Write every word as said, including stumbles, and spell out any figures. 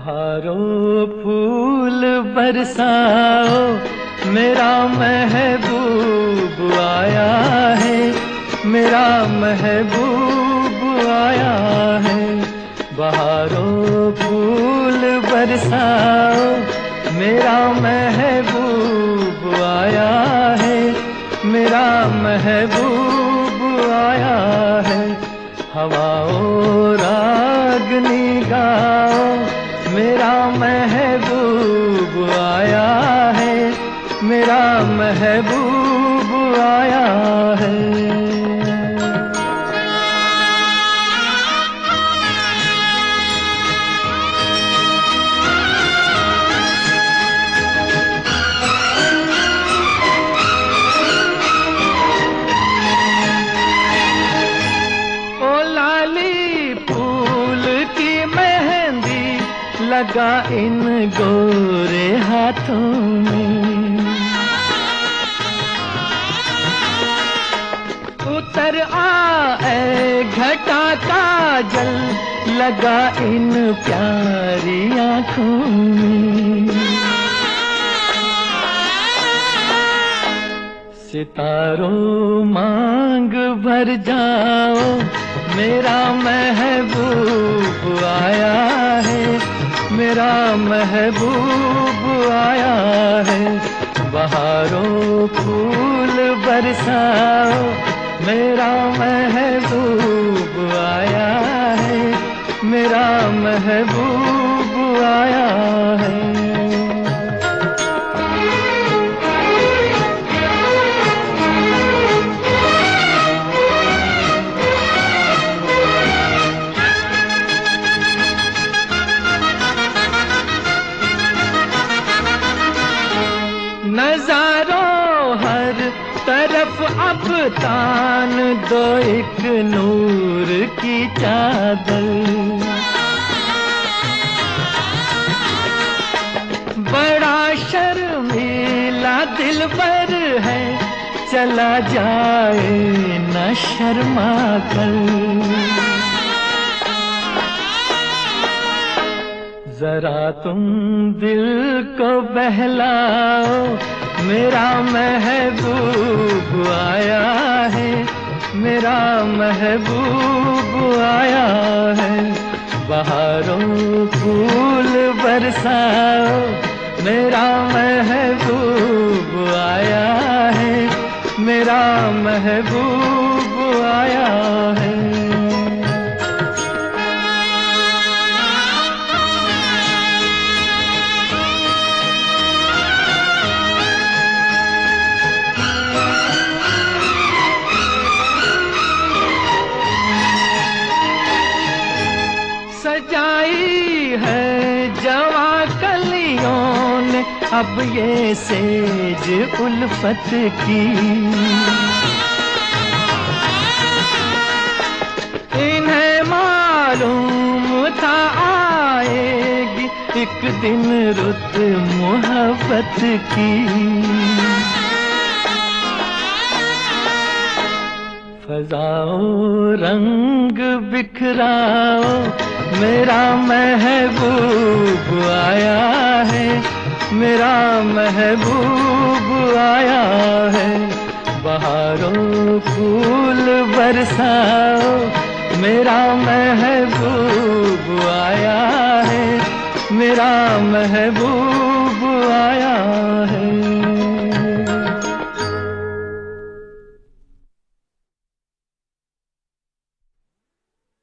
बहारों फूल बरसाओ, मेरा महबूब आया है, मेरा महबूब आया है। बहारों फूल बरसाओ, मेरा महबूब आया है, मेरा महबूब आया है। हवाओं रागनी गाओ, मेरा महबूब आया है, मेरा महबूब आया है। लगा इन गोरे हाथों में, उतर आए घटा का जल, लगा इन प्यारी आँखों में। सितारों मांग भर जाओ, मेरा महबूब आया है, मेरा महबूब आया है। बहारों फूल बरसाओ, मेरा महबूब आया है, मेरा महबूब आया है। नजारों हर तरफ अब तान दो एक नूर की चादर, बड़ा शर्मीला दिलबर है, चला जाए न शर्मा कर। जरा तुम दिल को बहलाओ, मेरा महबूब आया है, मेरा महबूब आया है। बहारों फूल बरसाओ, मेरा महबूब आया है, मेरा महबूब आया है। सजाई है जवा कलियों ने अब ये सेज उल्फत की, इन्हें मालूम था आएगी एक दिन रुत मोहब्बत की। फजाओ रंग बिखराओ, मेरा महबूब आया है, मेरा महबूब आया है। बहारों फूल बरसाओ, मेरा महबूब आया है, मेरा महबूब आया